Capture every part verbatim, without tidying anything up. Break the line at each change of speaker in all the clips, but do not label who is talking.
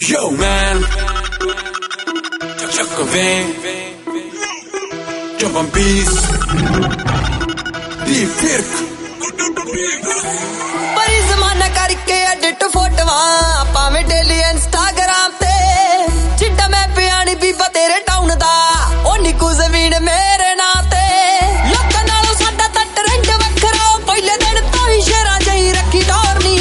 Yo man, ਚੱਕ ਵੇ ਜੰਪਨ piece ਦੀ ਫਿਰਕ
ਬੜੀ ਜ਼ਮਾਨਾ ਕਰਕੇ ਐਡਿਟ ਫੋਟੋਆਂ ਭਾਵੇਂ ਡੇਲੀ ਇੰਸਟਾਗ੍ਰਾਮ ਤੇ ਜਿੱਡਾ ਮੈਂ ਪਿਆਣੀ ਬੀਬਾ ਤੇਰੇ ਟਾਊਨ ਦਾ ਉਹ ਨਿੱਕੂ ਜ਼ਮੀਨ ਮੇਰੇ ਨਾਂ ਤੇ ਲੋਕਾਂ ਨਾਲੋਂ ਸਾਡਾ ਤਾਂ ਟ੍ਰੈਂਡ ਵੱਖਰਾ ਪਹਿਲੇ ਦਿਨ ਤੋਂ ਹੀ ਸ਼ੇਰਾਂ ਜਿਹੀ ਰੱਖੀ ਡੋਰਨੀ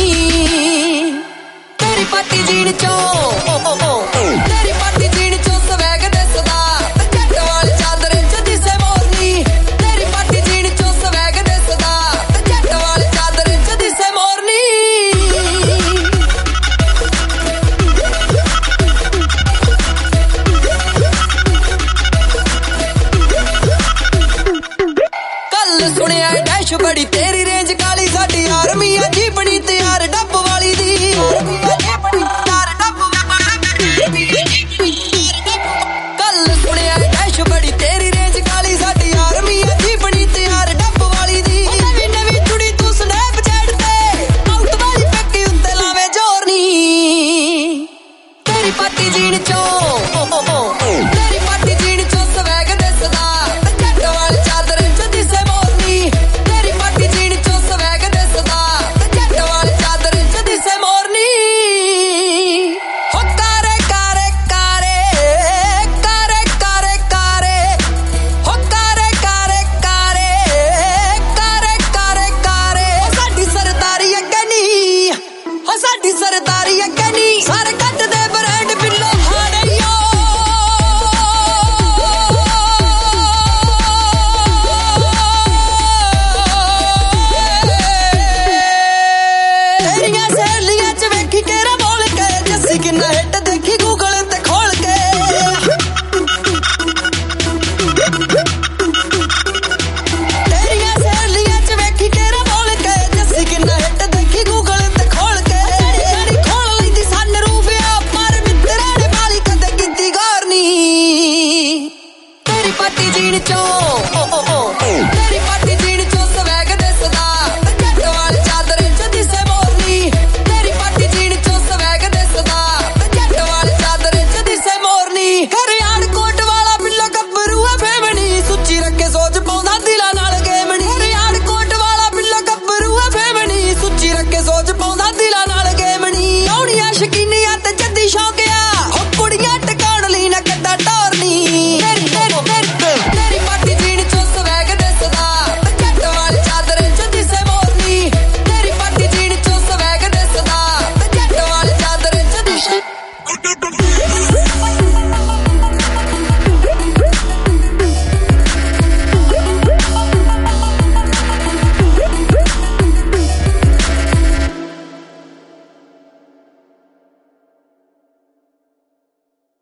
ਤੇਰੀ ਪਾਟੀ ਜੀਣ ਚੋਂ ਤੇਰੀ ਪਾਟੀ ਜੀਣ ਚੋਂ ਸਵੈਗ ਦਿਸਦਾ ਜੱਟ ਵਾਲੀ ਚਾਦਰੇ ਚ ਦਿਸੇ ਮੋਰਨੀ ਤੇਰੀ ਪਾਟੀ ਜੀਣ ਚੋਂ ਸਵੈਗ ਦਿਸਦਾ ਜੱਟ ਵਾਲੀ ਚਾਦਰੇ ਚ ਦਿਸੇ ਮੋਰਨੀ ਕੱਲ ਸੁਣਿਆ ਡੈਸ਼ ਬੜੀ ਤੇਰੀ ਰੇਂਜ ਕਾਲੀ ਸਾਡੀ ਆਰਮੀ ਆ ਜੀਪਣੀ ਤਿਆਰ ਡੱਬ ਵਾਲੀ ਦੀ ਕੱਲ ਸੁਣਿਆ ਡੈਸ਼ ਬੜੀ ਤੇਰੀ ਰੇਂਜ ਕਾਲੀ ਸਾਡੀ ਆਰਮੀ ਆ ਜੀਪਣੀ ਤਿਆਰ ਡੱਬ ਵਾਲੀ ਦੀ ਨਵੀਂ ਨਵੀਂ ਕੁੜੀ ਤੂੰ ਸਨੈਪਚੈਟ ਤੇ ਆਊਟ ਵਾਲੀ ਪੱਕੀ ਉੱਤੇ ਲਾਵੇ ਜ਼ੋਰ ਨੀ ਤੇਰੀ ਪਾਟੀ ਜੀਣ ਚੋਂ ਤੇਰੀ ਪਾਟੀ ਜੀਣ ਚੋਂ ਸਵੈਗ ਦਿਸਦਾ ਜੱਟ ਵਾਲੀ ਚਾਦਰ ਚ ਦਿਸੇ ਮੋਰਨੀ ਤੇਰੀ ਪਾਟੀ ਜੀਣ ਚੋਂ ਸਵੈਗ ਦਿਸਦਾ ਜੱਟ ਵਾਲੀ ਚਾਦਰ ਚ ਦਿਸੇ ਮੋਰਨੀ ਹੋ ਕਾਰੇ ਕਾਰੇ ਕਾਰੇ ਕਾਰੇ ਕਾਰੇ ਕਾਰੇ ਹੋ ਕਾਰੇ ਕਾਰੇ ਕਾਰੇ ਕਾਰੇ ਕਾਰੇ ਕਾਰੇ ਹੋ ਸਾਡੀ ਸਰਦਾਰੀ ਅੱਗੇ ਨੀ ਹੋ ਸਾਡੀ ਸਰਦਾਰੀ ਅੱਗੇ ਨੀ ਸਾਰੇ ਕੱਟ ਦੇ ਬ੍ਰਾਂਡ ਬਿੱਲੋ ਹਾੜਿਓ ਤੇਰੀਆਂ ਸਹੇਲੀਆਂ ਚ ਵੇਖੀ ਤੇਰਾ ਬੋਲ ਕੇ ਜੱਸੀ ਕਿੰਨਾ ਹਿੱਟ ਦੇਖੀ ਗੂਗਲ ਤੇ ਖੋਲ ਕੇ ਤੇਰੀਆਂ ਸਹੇਲੀਆਂ ਚ ਵੇਖੀ ਤੇਰਾ ਬੋਲ ਕੇ ਜੱਸੀ ਕਿੰਨਾ ਹਿੱਟ ਦੇਖੀ ਗੂਗਲ ਤੇ ਖੋਲ ਕੇ ਜਿਹੜੀ ਖੋਲ ਲੈਂਦੀ ਸਨ ਰੂਪਿਆ ਪਰ ਮਿੱਤਰਾਂ ਨੇ ਵਾਲੀ ਕਦੇ ਕੀਤੀ ਗੌਰ ਨੀ ਤੇਰੀ ਪਾਟੀ ਜੀਣ ਚੋਂ ਤੇਰੀ ਪਾਟੀ ਜੀਣ ਚੋਂ ਸਵੈਗ ਦਿਸਦਾ ਜੱਟ ਵਾਲੀ ਚਾਦਰ ਚ ਦਿਸੇ ਮੋਰਨੀ ਤੇਰੀ ਪਾਟੀ ਜੀਣ ਚੋਂ ਸਵੈਗ ਦਿਸਦਾ ਜੱਟ ਵਾਲੀ ਚਾਦਰ ਚ ਦਿਸੇ ਮੋਰਨੀ ਹਰਿਆਣ ਕੋਟ ਵਾਲਾ ਬਿੱਲਾ ਗੱਭਰੂ ਆ ਫੇਵਣੀ ਸੁੱਚੀ ਰੱਖੇ ਸੋਚ ਪਾਉਂਦਾ ਦਿਲਾਂ ਨਾਲ ਗੇਮਣੀ ਹਰਿਆਣ ਕੋਟ ਵਾਲਾ ਬਿੱਲਾ ਗੱਭਰੂ ਆ ਫੇਵਣੀ ਸੁੱਚੀ ਰੱਖੇ ਸੋਚ ਪਾਉਂਦਾ ਦਿਲਾਂ ਨਾਲ ਗੇਮਣੀ ਆਉਣੀਆਂ ਸ਼ਕੀਨੀਆਂ ਤੇ ਜੱਦੀ ਸ਼ੌਕਿਆ ਹੋ ਕੁੜੀਆਂ ਟਿਕਾਉਣ ਲਈ ਨਾ ਕੱਡਾ ਟੋਰਨੀ ਤੇਰੀ ਤੇਰੀ ਤੇਰੀ ਤੇਰੀ ਪਾਟੀ ਜੀਣ ਚੋਂ ਸਵੈਗ ਦਿਸਦਾ ਜੱਟ ਵਾਲੀ ਚਾਦਰ ਚ ਦਿਸੇ ਮੋਰਨੀ ਤੇਰੀ ਪਾਟੀ ਜੀਣ ਚੋਂ ਸਵੈਗ ਦਿਸਦਾ ਜੱਟ ਵਾਲੀ ਚਾਦਰ ਚ ਦਿਸੇ